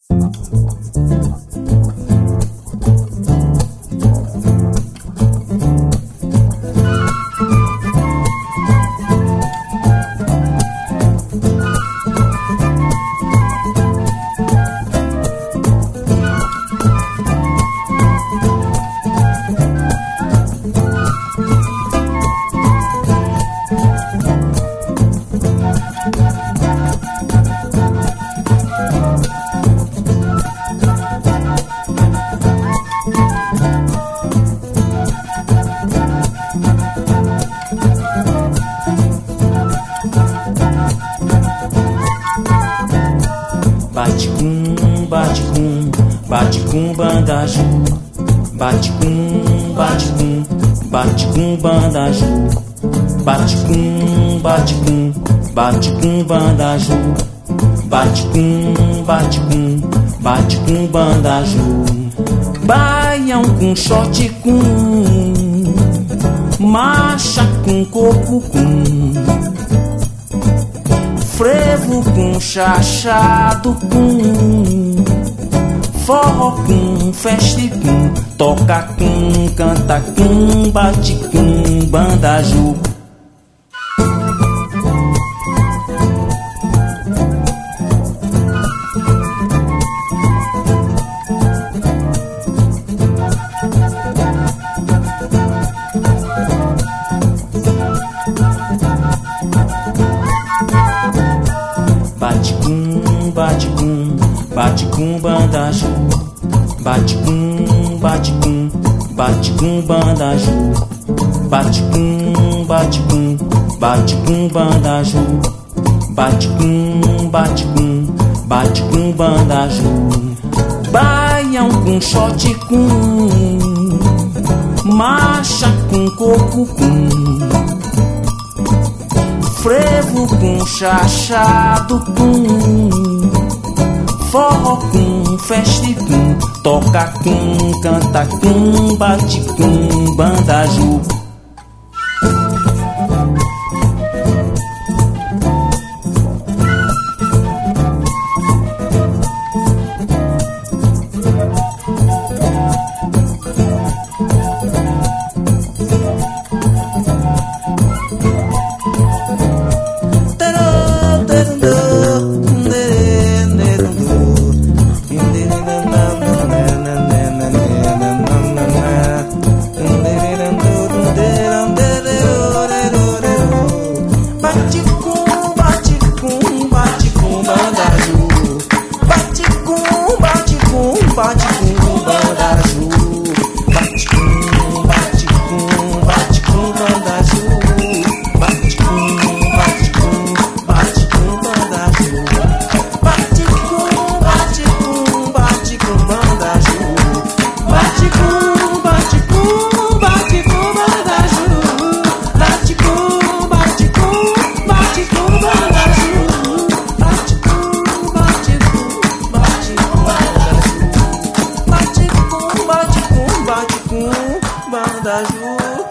Bate-cum, bandaju. Bate-cum, bate-cum, bate-cum, bandaju. Bate-cum, bate-cum, bate-cum, bandaju. Bate-cum, bate-cum, bate-cum, bandaju. Baião com shot com, marcha com coco com, frevo com chachado com, forró com, feste com, toca com, canta com, bate com, bandaju. Bate-cum, bate-cum, bandaju. Bate-cum, bate-cum, bate-cum, bandaju. Bate-cum, bate-cum, bate-cum, bandaju. Bate-cum, bate-cum, bate-cum, bandaju. Baião com shot com, marcha com coco com, frevo com chachado com, forró com, feste com, toca com, canta com, bate com, bandaju. Bandaju.